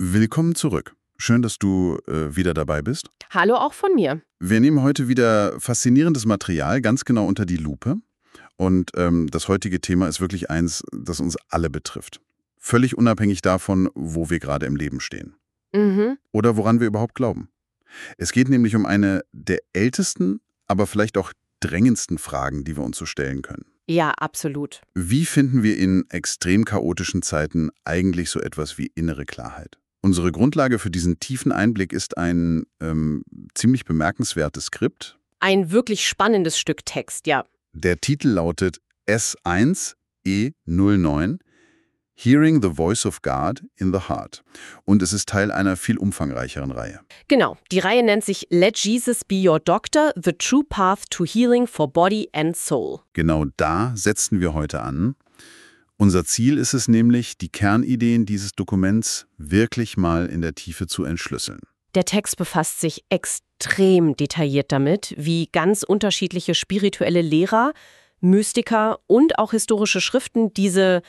Willkommen zurück. Schön, dass du wieder dabei bist. Hallo auch von mir. Wir nehmen heute wieder faszinierendes Material ganz genau unter die Lupe. Und das heutige Thema ist wirklich eins, das uns alle betrifft. Völlig unabhängig davon, wo wir gerade im Leben stehen. Oder woran wir überhaupt glauben. Es geht nämlich um eine der ältesten, aber vielleicht auch drängendsten Fragen, die wir uns so stellen können. Ja, absolut. Wie finden wir in extrem chaotischen Zeiten eigentlich so etwas wie innere Klarheit? Unsere Grundlage für diesen tiefen Einblick ist ein ziemlich bemerkenswertes Skript. Ein wirklich spannendes Stück Text, ja. Der Titel lautet S1E09, Hearing the Voice of God in the Heart. Und es ist Teil einer viel umfangreicheren Reihe. Genau, die Reihe nennt sich Let Jesus Be Your Doctor, The True Path to Healing for Body and Soul. Genau da setzen wir heute an. Unser Ziel ist es nämlich, die Kernideen dieses Dokuments wirklich mal in der Tiefe zu entschlüsseln. Der Text befasst sich extrem detailliert damit, wie ganz unterschiedliche spirituelle Lehrer, Mystiker und auch historische Schriften diese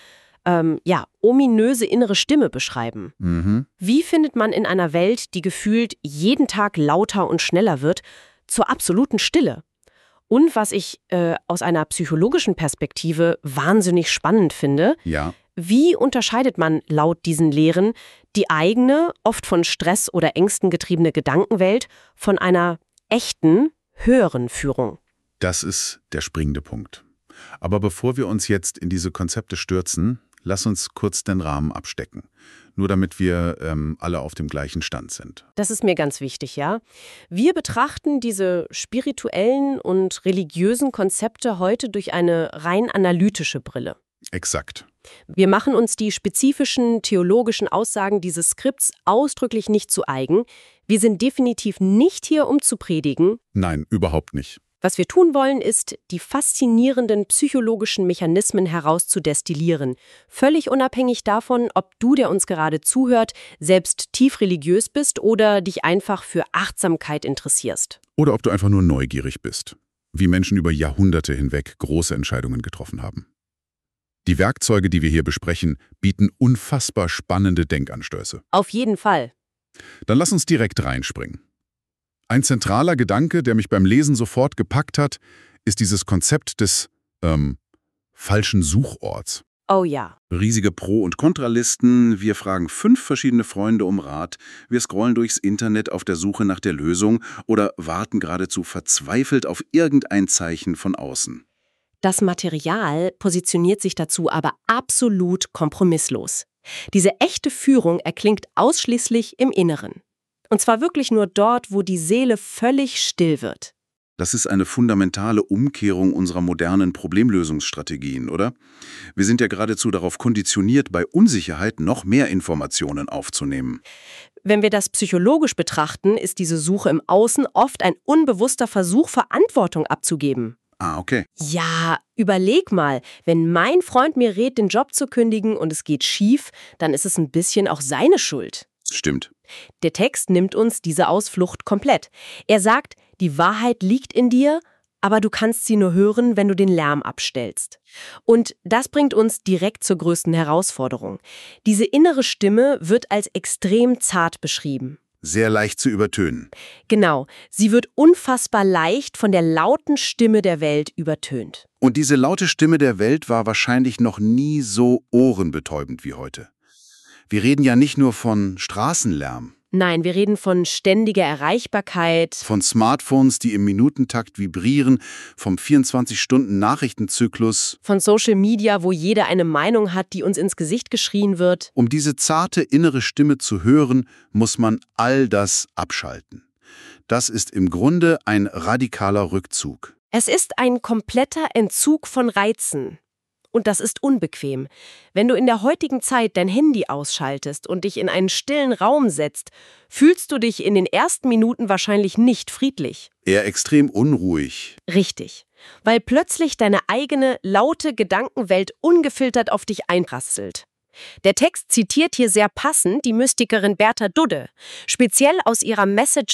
ominöse innere Stimme beschreiben. Wie findet man in einer Welt, die gefühlt jeden Tag lauter und schneller wird, zur absoluten Stille? Und was ich aus einer psychologischen Perspektive wahnsinnig spannend finde, wie unterscheidet man laut diesen Lehren die eigene, oft von Stress oder Ängsten getriebene Gedankenwelt von einer echten, höheren Führung? Das ist der springende Punkt. Aber bevor wir uns jetzt in diese Konzepte stürzen, lass uns kurz den Rahmen abstecken. Nur damit wir alle auf dem gleichen Stand sind. Das ist mir ganz wichtig, ja. Wir betrachten diese spirituellen und religiösen Konzepte heute durch eine rein analytische Brille. Exakt. Wir machen uns die spezifischen theologischen Aussagen dieses Skripts ausdrücklich nicht zu eigen. Wir sind definitiv nicht hier, um zu predigen. Nein, überhaupt nicht. Was wir tun wollen, ist, die faszinierenden psychologischen Mechanismen herauszudestillieren. Völlig unabhängig davon, ob du, der uns gerade zuhört, selbst tief religiös bist oder dich einfach für Achtsamkeit interessierst. Oder ob du einfach nur neugierig bist, wie Menschen über Jahrhunderte hinweg große Entscheidungen getroffen haben. Die Werkzeuge, die wir hier besprechen, bieten unfassbar spannende Denkanstöße. Auf jeden Fall. Dann lass uns direkt reinspringen. Ein zentraler Gedanke, der mich beim Lesen sofort gepackt hat, ist dieses Konzept des falschen Suchorts. Oh ja. Riesige Pro- und Kontralisten, wir fragen 5 verschiedene Freunde um Rat, wir scrollen durchs Internet auf der Suche nach der Lösung oder warten geradezu verzweifelt auf irgendein Zeichen von außen. Das Material positioniert sich dazu aber absolut kompromisslos. Diese echte Führung erklingt ausschließlich im Inneren. Und zwar wirklich nur dort, wo die Seele völlig still wird. Das ist eine fundamentale Umkehrung unserer modernen Problemlösungsstrategien, oder? Wir sind ja geradezu darauf konditioniert, bei Unsicherheit noch mehr Informationen aufzunehmen. Wenn wir das psychologisch betrachten, ist diese Suche im Außen oft ein unbewusster Versuch, Verantwortung abzugeben. Ah, okay. Ja, überleg mal, wenn mein Freund mir rät, den Job zu kündigen und es geht schief, dann ist es ein bisschen auch seine Schuld. Stimmt. Der Text nimmt uns diese Ausflucht komplett. Er sagt, die Wahrheit liegt in dir, aber du kannst sie nur hören, wenn du den Lärm abstellst. Und das bringt uns direkt zur größten Herausforderung. Diese innere Stimme wird als extrem zart beschrieben. Sehr leicht zu übertönen. Genau, sie wird unfassbar leicht von der lauten Stimme der Welt übertönt. Und diese laute Stimme der Welt war wahrscheinlich noch nie so ohrenbetäubend wie heute. Wir reden ja nicht nur von Straßenlärm. Nein, wir reden von ständiger Erreichbarkeit. Von Smartphones, die im Minutentakt vibrieren, vom 24-Stunden-Nachrichtenzyklus. Von Social Media, wo jeder eine Meinung hat, die uns ins Gesicht geschrien wird. Um diese zarte innere Stimme zu hören, muss man all das abschalten. Das ist im Grunde ein radikaler Rückzug. Es ist ein kompletter Entzug von Reizen. Und das ist unbequem. Wenn du in der heutigen Zeit dein Handy ausschaltest und dich in einen stillen Raum setzt, fühlst du dich in den ersten Minuten wahrscheinlich nicht friedlich. Eher extrem unruhig. Richtig. Weil plötzlich deine eigene, laute Gedankenwelt ungefiltert auf dich einprasselt. Der Text zitiert hier sehr passend die Mystikerin Bertha Dudde, speziell aus ihrer Message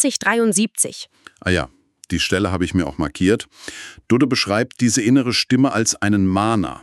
2073. Ah ja. Die Stelle habe ich mir auch markiert. Dudde beschreibt diese innere Stimme als einen Mahner,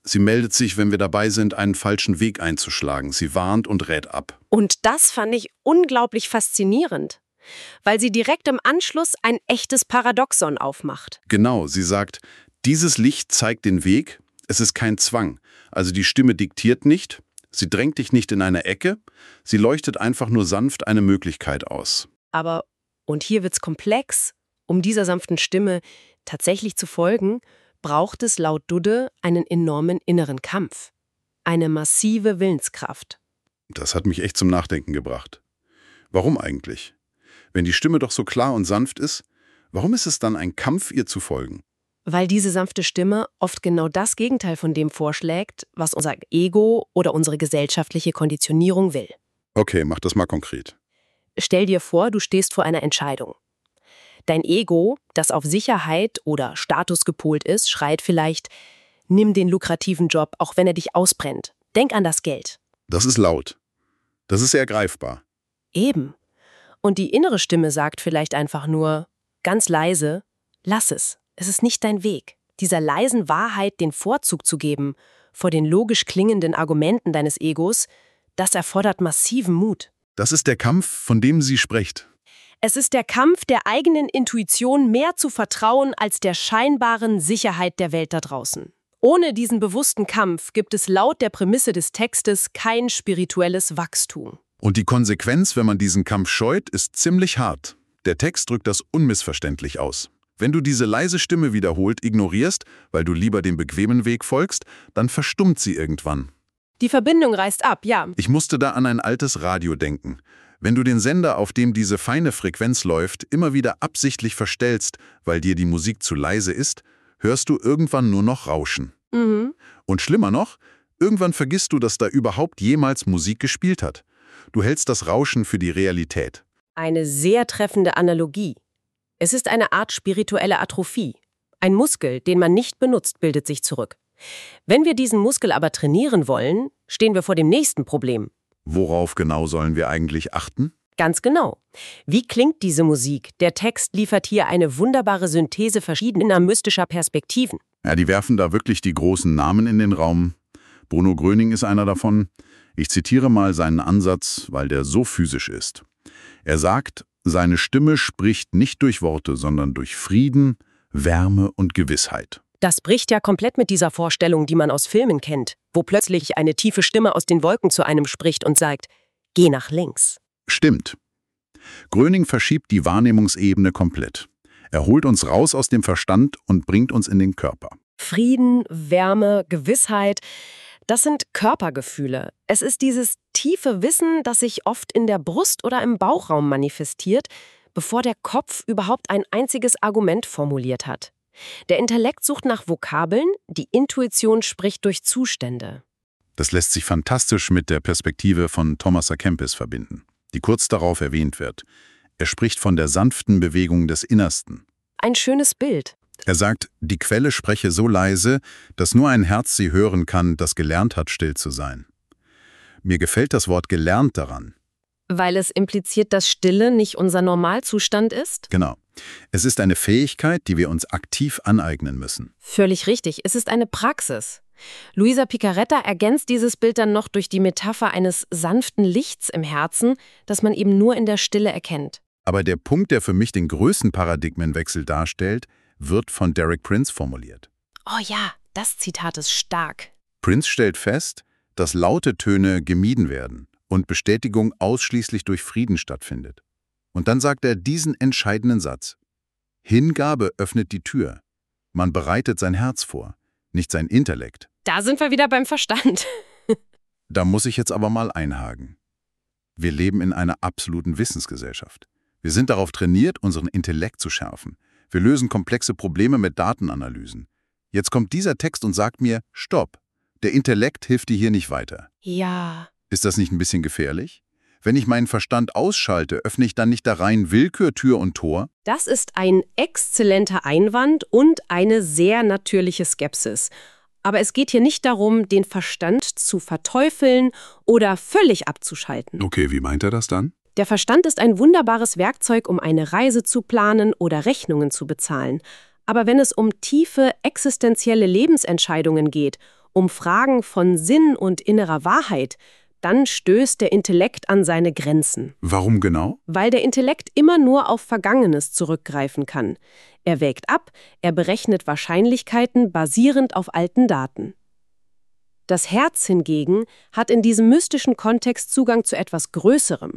Sie meldet sich, wenn wir dabei sind, einen falschen Weg einzuschlagen. Sie warnt und rät ab. Und das fand ich unglaublich faszinierend, weil sie direkt im Anschluss ein echtes Paradoxon aufmacht. Genau, sie sagt, dieses Licht zeigt den Weg, es ist kein Zwang. Also die Stimme diktiert nicht, sie drängt dich nicht in eine Ecke, sie leuchtet einfach nur sanft eine Möglichkeit aus. Aber, und hier wird's komplex, um dieser sanften Stimme tatsächlich zu folgen, braucht es laut Dudde einen enormen inneren Kampf. Eine massive Willenskraft. Das hat mich echt zum Nachdenken gebracht. Warum eigentlich? Wenn die Stimme doch so klar und sanft ist, warum ist es dann ein Kampf, ihr zu folgen? Weil diese sanfte Stimme oft genau das Gegenteil von dem vorschlägt, was unser Ego oder unsere gesellschaftliche Konditionierung will. Okay, mach das mal konkret. Stell dir vor, du stehst vor einer Entscheidung. Dein Ego, das auf Sicherheit oder Status gepolt ist, schreit vielleicht, nimm den lukrativen Job, auch wenn er dich ausbrennt. Denk an das Geld. Das ist laut. Das ist sehr greifbar. Eben. Und die innere Stimme sagt vielleicht einfach nur, ganz leise, lass es. Es ist nicht dein Weg. Dieser leisen Wahrheit den Vorzug zu geben, vor den logisch klingenden Argumenten deines Egos, das erfordert massiven Mut. Das ist der Kampf, von dem sie spricht. Es ist der Kampf, der eigenen Intuition mehr zu vertrauen als der scheinbaren Sicherheit der Welt da draußen. Ohne diesen bewussten Kampf gibt es laut der Prämisse des Textes kein spirituelles Wachstum. Und die Konsequenz, wenn man diesen Kampf scheut, ist ziemlich hart. Der Text drückt das unmissverständlich aus. Wenn du diese leise Stimme wiederholt ignorierst, weil du lieber dem bequemen Weg folgst, dann verstummt sie irgendwann. Die Verbindung reißt ab, ja. Ich musste da an ein altes Radio denken. Wenn du den Sender, auf dem diese feine Frequenz läuft, immer wieder absichtlich verstellst, weil dir die Musik zu leise ist, hörst du irgendwann nur noch Rauschen. Und schlimmer noch, irgendwann vergisst du, dass da überhaupt jemals Musik gespielt hat. Du hältst das Rauschen für die Realität. Eine sehr treffende Analogie. Es ist eine Art spirituelle Atrophie. Ein Muskel, den man nicht benutzt, bildet sich zurück. Wenn wir diesen Muskel aber trainieren wollen, stehen wir vor dem nächsten Problem. Worauf genau sollen wir eigentlich achten? Ganz genau. Wie klingt diese Musik? Der Text liefert hier eine wunderbare Synthese verschiedener mystischer Perspektiven. Ja, die werfen da wirklich die großen Namen in den Raum. Bruno Gröning ist einer davon. Ich zitiere mal seinen Ansatz, weil der so physisch ist. Er sagt, seine Stimme spricht nicht durch Worte, sondern durch Frieden, Wärme und Gewissheit. Das bricht ja komplett mit dieser Vorstellung, die man aus Filmen kennt, wo plötzlich eine tiefe Stimme aus den Wolken zu einem spricht und sagt, geh nach links. Stimmt. Gröning verschiebt die Wahrnehmungsebene komplett. Er holt uns raus aus dem Verstand und bringt uns in den Körper. Frieden, Wärme, Gewissheit, das sind Körpergefühle. Es ist dieses tiefe Wissen, das sich oft in der Brust oder im Bauchraum manifestiert, bevor der Kopf überhaupt ein einziges Argument formuliert hat. Der Intellekt sucht nach Vokabeln, die Intuition spricht durch Zustände. Das lässt sich fantastisch mit der Perspektive von Thomas à Kempis verbinden, die kurz darauf erwähnt wird. Er spricht von der sanften Bewegung des Innersten. Ein schönes Bild. Er sagt, die Quelle spreche so leise, dass nur ein Herz sie hören kann, das gelernt hat, still zu sein. Mir gefällt das Wort gelernt daran. Weil es impliziert, dass Stille nicht unser Normalzustand ist? Genau. Es ist eine Fähigkeit, die wir uns aktiv aneignen müssen. Völlig richtig. Es ist eine Praxis. Luisa Picaretta ergänzt dieses Bild dann noch durch die Metapher eines sanften Lichts im Herzen, das man eben nur in der Stille erkennt. Aber der Punkt, der für mich den größten Paradigmenwechsel darstellt, wird von Derek Prince formuliert. Oh ja, das Zitat ist stark. Prince stellt fest, dass laute Töne gemieden werden und Bestätigung ausschließlich durch Frieden stattfindet. Und dann sagt er diesen entscheidenden Satz. Hingabe öffnet die Tür. Man bereitet sein Herz vor, nicht sein Intellekt. Da sind wir wieder beim Verstand. Da muss ich jetzt aber mal einhaken. Wir leben in einer absoluten Wissensgesellschaft. Wir sind darauf trainiert, unseren Intellekt zu schärfen. Wir lösen komplexe Probleme mit Datenanalysen. Jetzt kommt dieser Text und sagt mir, stopp, der Intellekt hilft dir hier nicht weiter. Ja. Ist das nicht ein bisschen gefährlich? Wenn ich meinen Verstand ausschalte, öffne ich dann nicht da rein Willkür, Tür und Tor? Das ist ein exzellenter Einwand und eine sehr natürliche Skepsis. Aber es geht hier nicht darum, den Verstand zu verteufeln oder völlig abzuschalten. Okay, wie meint er das dann? Der Verstand ist ein wunderbares Werkzeug, um eine Reise zu planen oder Rechnungen zu bezahlen. Aber wenn es um tiefe, existenzielle Lebensentscheidungen geht um Fragen von Sinn und innerer Wahrheit, dann stößt der Intellekt an seine Grenzen. Warum genau? Weil der Intellekt immer nur auf Vergangenes zurückgreifen kann. Er wägt ab, er berechnet Wahrscheinlichkeiten basierend auf alten Daten. Das Herz hingegen hat in diesem mystischen Kontext Zugang zu etwas Größerem.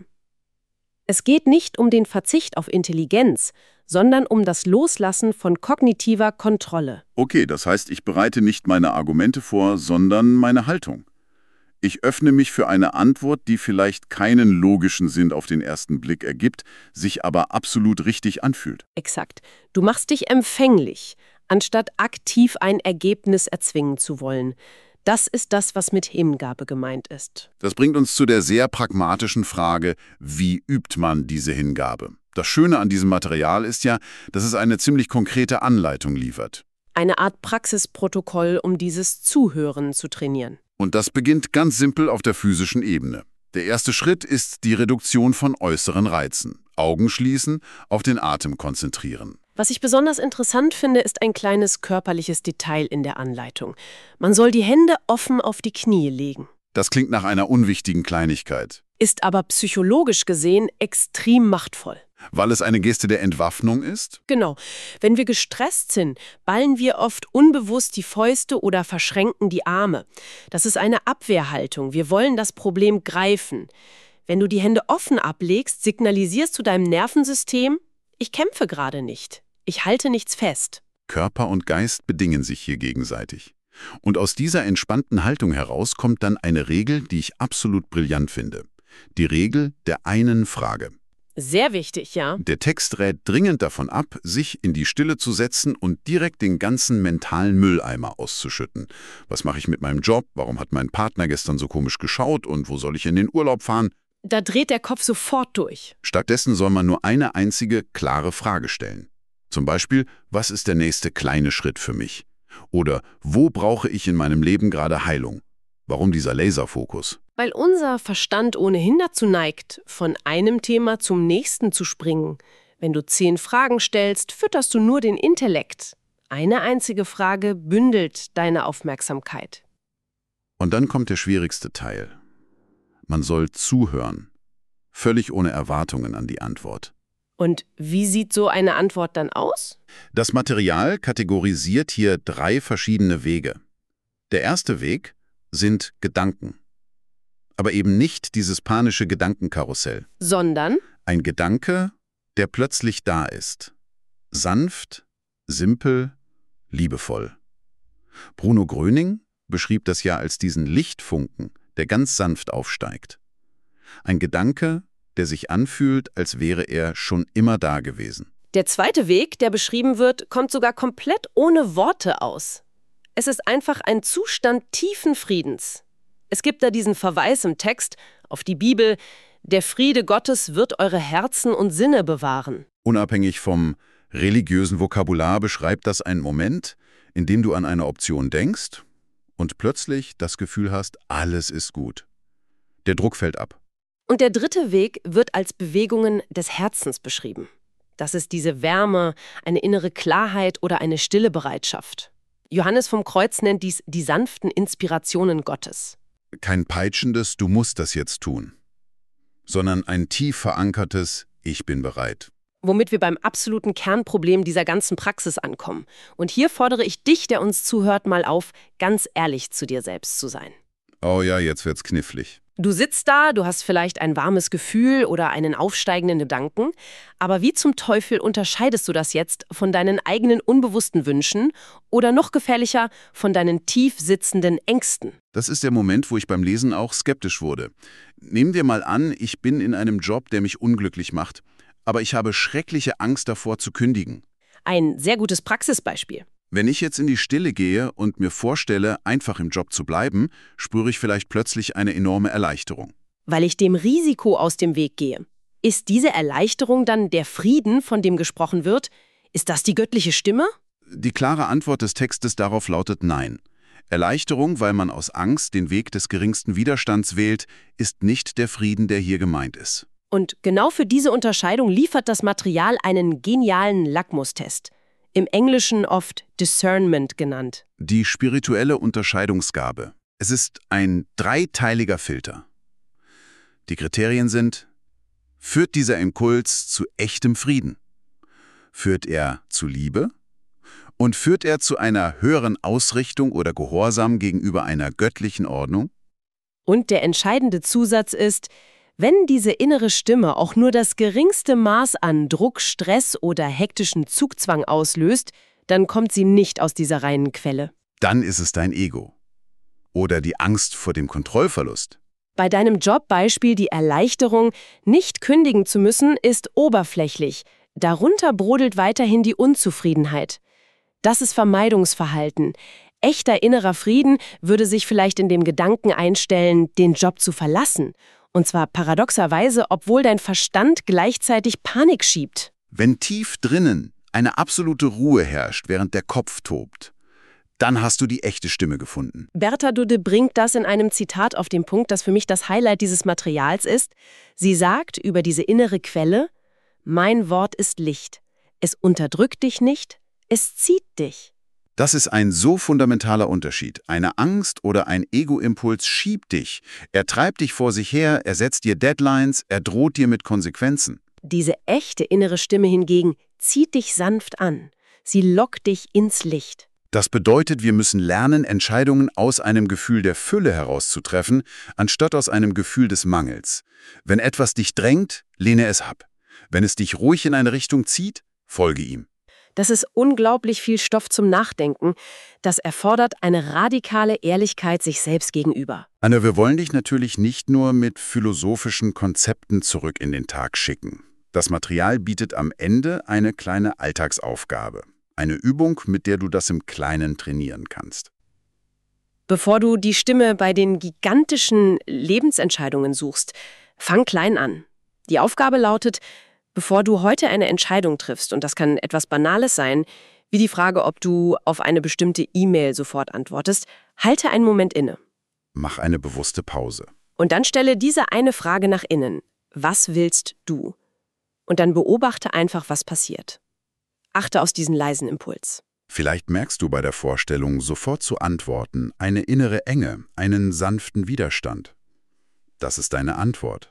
Es geht nicht um den Verzicht auf Intelligenz, sondern um das Loslassen von kognitiver Kontrolle. Okay, das heißt, ich bereite nicht meine Argumente vor, sondern meine Haltung. Ich öffne mich für eine Antwort, die vielleicht keinen logischen Sinn auf den ersten Blick ergibt, sich aber absolut richtig anfühlt. Exakt. Du machst dich empfänglich, anstatt aktiv ein Ergebnis erzwingen zu wollen. Das ist das, was mit Hingabe gemeint ist. Das bringt uns zu der sehr pragmatischen Frage, wie übt man diese Hingabe? Das Schöne an diesem Material ist ja, dass es eine ziemlich konkrete Anleitung liefert. Eine Art Praxisprotokoll, um dieses Zuhören zu trainieren. Und das beginnt ganz simpel auf der physischen Ebene. Der erste Schritt ist die Reduktion von äußeren Reizen. Augen schließen, auf den Atem konzentrieren. Was ich besonders interessant finde, ist ein kleines körperliches Detail in der Anleitung. Man soll die Hände offen auf die Knie legen. Das klingt nach einer unwichtigen Kleinigkeit. Ist aber psychologisch gesehen extrem machtvoll. Weil es eine Geste der Entwaffnung ist? Genau. Wenn wir gestresst sind, ballen wir oft unbewusst die Fäuste oder verschränken die Arme. Das ist eine Abwehrhaltung. Wir wollen das Problem greifen. Wenn du die Hände offen ablegst, signalisierst du deinem Nervensystem, ich kämpfe gerade nicht. Ich halte nichts fest. Körper und Geist bedingen sich hier gegenseitig. Und aus dieser entspannten Haltung heraus kommt dann eine Regel, die ich absolut brillant finde. Die Regel der einen Frage. Sehr wichtig, ja. Der Text rät dringend davon ab, sich in die Stille zu setzen und direkt den ganzen mentalen Mülleimer auszuschütten. Was mache ich mit meinem Job? Warum hat mein Partner gestern so komisch geschaut? Und wo soll ich in den Urlaub fahren? Da dreht der Kopf sofort durch. Stattdessen soll man nur eine einzige, klare Frage stellen. Zum Beispiel, was ist der nächste kleine Schritt für mich? Oder wo brauche ich in meinem Leben gerade Heilung? Warum dieser Laserfokus? Weil unser Verstand ohnehin dazu neigt, von einem Thema zum nächsten zu springen. Wenn du 10 Fragen stellst, fütterst du nur den Intellekt. Eine einzige Frage bündelt deine Aufmerksamkeit. Und dann kommt der schwierigste Teil. Man soll zuhören, völlig ohne Erwartungen an die Antwort. Und wie sieht so eine Antwort dann aus? Das Material kategorisiert hier 3 verschiedene Wege. Der erste Weg sind Gedanken. Aber eben nicht dieses panische Gedankenkarussell. Sondern ein Gedanke, der plötzlich da ist. Sanft, simpel, liebevoll. Bruno Gröning beschrieb das ja als diesen Lichtfunken, der ganz sanft aufsteigt. Ein Gedanke, der sich anfühlt, als wäre er schon immer da gewesen. Der zweite Weg, der beschrieben wird, kommt sogar komplett ohne Worte aus. Es ist einfach ein Zustand tiefen Friedens. Es gibt da diesen Verweis im Text auf die Bibel, der Friede Gottes wird eure Herzen und Sinne bewahren. Unabhängig vom religiösen Vokabular beschreibt das einen Moment, in dem du an eine Option denkst und plötzlich das Gefühl hast, alles ist gut. Der Druck fällt ab. Und der dritte Weg wird als Bewegungen des Herzens beschrieben. Das ist diese Wärme, eine innere Klarheit oder eine stille Bereitschaft. Johannes vom Kreuz nennt dies die sanften Inspirationen Gottes. Kein peitschendes, du musst das jetzt tun, sondern ein tief verankertes, ich bin bereit. Womit wir beim absoluten Kernproblem dieser ganzen Praxis ankommen. Und hier fordere ich dich, der uns zuhört, mal auf, ganz ehrlich zu dir selbst zu sein. Oh ja, jetzt wird's knifflig. Du sitzt da, du hast vielleicht ein warmes Gefühl oder einen aufsteigenden Gedanken, aber wie zum Teufel unterscheidest du das jetzt von deinen eigenen unbewussten Wünschen oder noch gefährlicher, von deinen tief sitzenden Ängsten? Das ist der Moment, wo ich beim Lesen auch skeptisch wurde. Nehmen wir mal an, ich bin in einem Job, der mich unglücklich macht, aber ich habe schreckliche Angst davor zu kündigen. Ein sehr gutes Praxisbeispiel. Wenn ich jetzt in die Stille gehe und mir vorstelle, einfach im Job zu bleiben, spüre ich vielleicht plötzlich eine enorme Erleichterung. Weil ich dem Risiko aus dem Weg gehe. Ist diese Erleichterung dann der Frieden, von dem gesprochen wird? Ist das die göttliche Stimme? Die klare Antwort des Textes darauf lautet nein. Erleichterung, weil man aus Angst den Weg des geringsten Widerstands wählt, ist nicht der Frieden, der hier gemeint ist. Und genau für diese Unterscheidung liefert das Material einen genialen Lackmustest. im Englischen oft Discernment genannt. Die spirituelle Unterscheidungsgabe. Es ist ein dreiteiliger Filter. Die Kriterien sind: Führt dieser Impuls zu echtem Frieden? Führt er zu Liebe? Und führt er zu einer höheren Ausrichtung oder Gehorsam gegenüber einer göttlichen Ordnung? Und der entscheidende Zusatz ist, wenn diese innere Stimme auch nur das geringste Maß an Druck, Stress oder hektischen Zugzwang auslöst, dann kommt sie nicht aus dieser reinen Quelle. Dann ist es dein Ego. Oder die Angst vor dem Kontrollverlust. Bei deinem Jobbeispiel die Erleichterung, nicht kündigen zu müssen, ist oberflächlich. Darunter brodelt weiterhin die Unzufriedenheit. Das ist Vermeidungsverhalten. Echter innerer Frieden würde sich vielleicht in dem Gedanken einstellen, den Job zu verlassen. Und zwar paradoxerweise, obwohl dein Verstand gleichzeitig Panik schiebt. Wenn tief drinnen eine absolute Ruhe herrscht, während der Kopf tobt, dann hast du die echte Stimme gefunden. Berta Dudde bringt das in einem Zitat auf den Punkt, das für mich das Highlight dieses Materials ist. Sie sagt über diese innere Quelle: Mein Wort ist Licht. Es unterdrückt dich nicht, es zieht dich. Das ist ein so fundamentaler Unterschied. Eine Angst oder ein Ego-Impuls schiebt dich. Er treibt dich vor sich her, er setzt dir Deadlines, er droht dir mit Konsequenzen. Diese echte innere Stimme hingegen zieht dich sanft an. Sie lockt dich ins Licht. Das bedeutet, wir müssen lernen, Entscheidungen aus einem Gefühl der Fülle herauszutreffen, anstatt aus einem Gefühl des Mangels. Wenn etwas dich drängt, lehne es ab. Wenn es dich ruhig in eine Richtung zieht, folge ihm. Das ist unglaublich viel Stoff zum Nachdenken. Das erfordert eine radikale Ehrlichkeit sich selbst gegenüber. Anna, wir wollen dich natürlich nicht nur mit philosophischen Konzepten zurück in den Tag schicken. Das Material bietet am Ende eine kleine Alltagsaufgabe. Eine Übung, mit der du das im Kleinen trainieren kannst. Bevor du die Stimme bei den gigantischen Lebensentscheidungen suchst, fang klein an. Die Aufgabe lautet: Bevor du heute eine Entscheidung triffst, und das kann etwas Banales sein, wie die Frage, ob du auf eine bestimmte E-Mail sofort antwortest, halte einen Moment inne. Mach eine bewusste Pause. Und dann stelle diese eine Frage nach innen. Was willst du? Und dann beobachte einfach, was passiert. Achte auf diesen leisen Impuls. Vielleicht merkst du bei der Vorstellung, sofort zu antworten, eine innere Enge, einen sanften Widerstand. Das ist deine Antwort.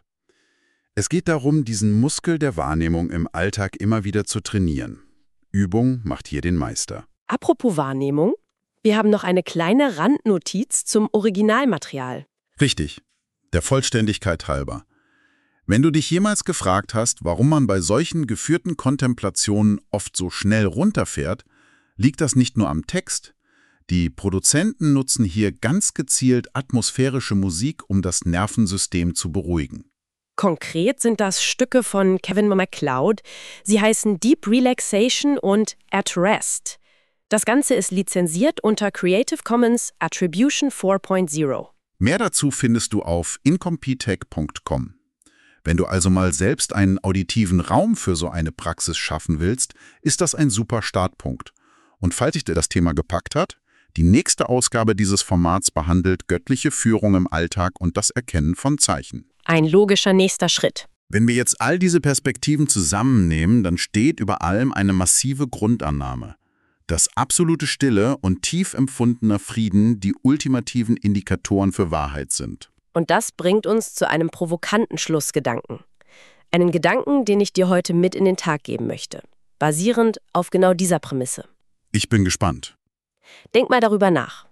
Es geht darum, diesen Muskel der Wahrnehmung im Alltag immer wieder zu trainieren. Übung macht hier den Meister. Apropos Wahrnehmung, wir haben noch eine kleine Randnotiz zum Originalmaterial. Richtig, der Vollständigkeit halber. Wenn du dich jemals gefragt hast, warum man bei solchen geführten Kontemplationen oft so schnell runterfährt, liegt das nicht nur am Text. Die Produzenten nutzen hier ganz gezielt atmosphärische Musik, um das Nervensystem zu beruhigen. Konkret sind das Stücke von Kevin MacLeod. Sie heißen Deep Relaxation und At Rest. Das Ganze ist lizenziert unter Creative Commons Attribution 4.0. Mehr dazu findest du auf incompetech.com. Wenn du also mal selbst einen auditiven Raum für so eine Praxis schaffen willst, ist das ein super Startpunkt. Und falls dich das Thema gepackt hat, die nächste Ausgabe dieses Formats behandelt göttliche Führung im Alltag und das Erkennen von Zeichen. Ein logischer nächster Schritt. Wenn wir jetzt all diese Perspektiven zusammennehmen, dann steht über allem eine massive Grundannahme. Dass absolute Stille und tief empfundener Frieden die ultimativen Indikatoren für Wahrheit sind. Und das bringt uns zu einem provokanten Schlussgedanken. Einen Gedanken, den ich dir heute mit in den Tag geben möchte. Basierend auf genau dieser Prämisse. Ich bin gespannt. Denk mal darüber nach.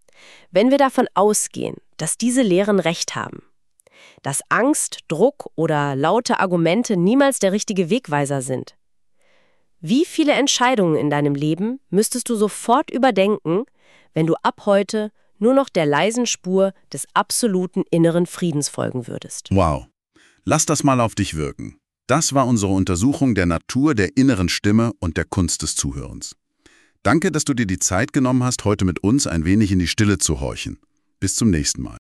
Wenn wir davon ausgehen, dass diese Lehren recht haben, dass Angst, Druck oder laute Argumente niemals der richtige Wegweiser sind, wie viele Entscheidungen in deinem Leben müsstest du sofort überdenken, wenn du ab heute nur noch der leisen Spur des absoluten inneren Friedens folgen würdest? Wow. Lass das mal auf dich wirken. Das war unsere Untersuchung der Natur der inneren Stimme und der Kunst des Zuhörens. Danke, dass du dir die Zeit genommen hast, heute mit uns ein wenig in die Stille zu horchen. Bis zum nächsten Mal.